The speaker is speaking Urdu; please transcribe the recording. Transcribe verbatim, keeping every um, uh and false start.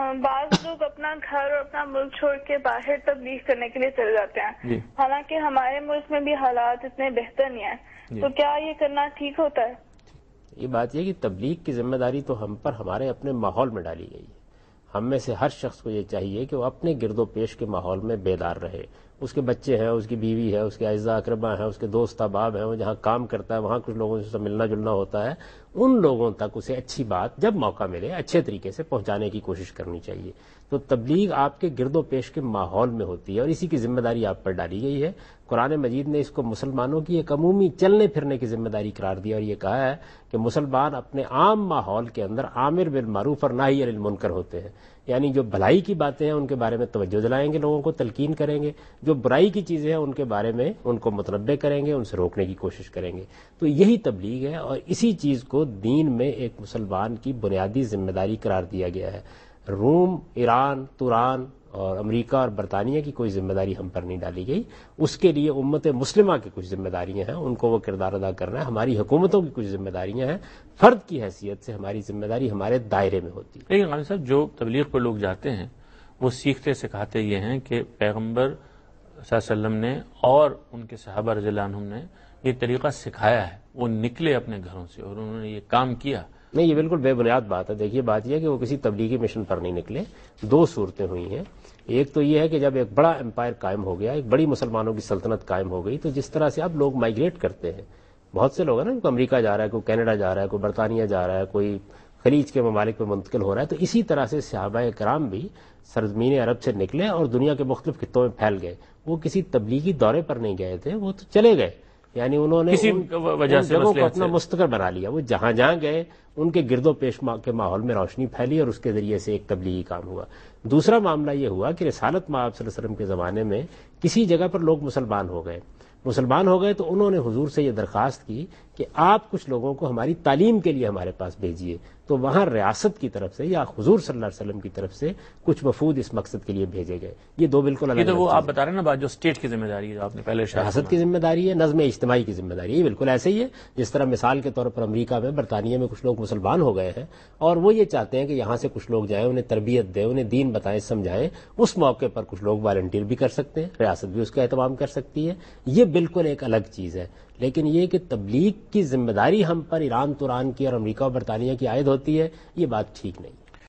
بعض لوگ اپنا گھر اور اپنا ملک چھوڑ کے باہر تبلیغ کرنے کے لیے چلے جاتے ہیں، حالانکہ ہمارے ملک میں بھی حالات اتنے بہتر نہیں ہیں، تو کیا یہ کرنا ٹھیک ہوتا ہے؟ یہ بات یہ کہ تبلیغ کی ذمہ داری تو ہم پر ہمارے اپنے ماحول میں ڈالی گئی ہے. ہم میں سے ہر شخص کو یہ چاہیے کہ وہ اپنے گرد و پیش کے ماحول میں بیدار رہے. اس کے بچے ہیں، اس کی بیوی ہے، اس کے اعزاء اقربا ہیں، اس کے دوست احباب ہیں، وہ جہاں کام کرتا ہے وہاں کچھ لوگوں سے ملنا جلنا ہوتا ہے، ان لوگوں تک اسے اچھی بات جب موقع ملے اچھے طریقے سے پہنچانے کی کوشش کرنی چاہیے. تو تبلیغ آپ کے گرد و پیش کے ماحول میں ہوتی ہے اور اسی کی ذمہ داری آپ پر ڈالی گئی ہے. قرآن مجید نے اس کو مسلمانوں کی ایک عمومی چلنے پھرنے کی ذمہ داری قرار دیا اور یہ کہا ہے کہ مسلمان اپنے عام ماحول کے اندر عامر بالمعروف اور ناہی عن المنکر ہوتے ہیں. یعنی جو بھلائی کی باتیں ہیں ان کے بارے میں توجہ دلائیں گے، لوگوں کو تلقین کریں گے، جو برائی کی چیزیں ہیں ان کے بارے میں ان کو متنبہ کریں گے، ان سے روکنے کی کوشش کریں گے. تو یہی تبلیغ ہے اور اسی چیز کو دین میں ایک مسلمان کی بنیادی ذمہ داری قرار دیا گیا ہے. روم، ایران، توران اور امریکہ اور برطانیہ کی کوئی ذمہ داری ہم پر نہیں ڈالی گئی. اس کے لیے امت مسلمہ کی کچھ ذمہ داریاں ہیں، ان کو وہ کردار ادا کرنا ہے. ہماری حکومتوں کی کچھ ذمہ داریاں ہیں، فرد کی حیثیت سے ہماری ذمہ داری ہمارے دائرے میں ہوتی ہے. لیکن غالب صاحب جو تبلیغ پر لوگ جاتے ہیں وہ سیکھتے سکھاتے یہ ہیں کہ پیغمبر صلی اللہ علیہ وسلم نے اور ان کے صحابہ رضی اللہ عنہم نے یہ طریقہ سکھایا ہے، وہ نکلے اپنے گھروں سے اور انہوں نے یہ کام کیا. نہیں، یہ بالکل بے بنیاد بات ہے. دیکھیے بات یہ ہے کہ وہ کسی تبلیغی مشن پر نہیں نکلے. دو صورتیں ہوئی ہیں. ایک تو یہ ہے کہ جب ایک بڑا امپائر قائم ہو گیا، ایک بڑی مسلمانوں کی سلطنت قائم ہو گئی، تو جس طرح سے اب لوگ مائگریٹ کرتے ہیں، بہت سے لوگ ہیں نا، کوئی امریکہ جا رہا ہے، کوئی کینیڈا جا رہا ہے، کوئی برطانیہ جا رہا ہے، کوئی خلیج کے ممالک میں منتقل ہو رہا ہے. تو اسی طرح سے صحابہ کرام بھی سرزمین عرب سے نکلے اور دنیا کے مختلف خطوں میں پھیل گئے. وہ کسی تبلیغی دورے پر نہیں گئے تھے، وہ تو چلے گئے. یعنی انہوں نے کسی وجہ سے جگہوں کو اپنا مستقر بنا لیا. وہ جہاں جہاں گئے ان کے گرد و پیش کے ماحول میں روشنی پھیلی اور اس کے ذریعے سے ایک تبلیغی کام ہوا. دوسرا معاملہ یہ ہوا کہ رسالت مآب صلی اللہ علیہ وسلم کے زمانے میں کسی جگہ پر لوگ مسلمان ہو گئے مسلمان ہو گئے تو انہوں نے حضور سے یہ درخواست کی کہ آپ کچھ لوگوں کو ہماری تعلیم کے لیے ہمارے پاس بھیجیے. تو وہاں ریاست کی طرف سے یا حضور صلی اللہ علیہ وسلم کی طرف سے کچھ وفود اس مقصد کے لیے بھیجے گئے. یہ دو بالکل الگ. یہ تو وہ آپ بتا رہے ہیں نا بات جو اسٹیٹ کی ذمہ داری ہے، جو آپ نے پہلے ریاست کی ذمہ داری ہے، نظم اجتماعی کی ذمہ داری ہے. یہ بالکل ایسے ہی ہے جس طرح مثال کے طور پر امریکہ میں، برطانیہ میں کچھ لوگ مسلمان ہو گئے ہیں اور وہ یہ چاہتے ہیں کہ یہاں سے کچھ لوگ جائیں، انہیں تربیت دیں، انہیں دین بتائیں، سمجھائیں. اس موقع پر کچھ لوگ والنٹیئر بھی کر سکتے ہیں، ریاست بھی اس کا اہتمام کر سکتی ہے. یہ بالکل ایک الگ چیز ہے. لیکن یہ کہ تبلیغ کی ذمہ داری ہم پر ایران، توران کی اور امریکہ اور برطانیہ کی عائد ہوتی ہے، یہ بات ٹھیک نہیں.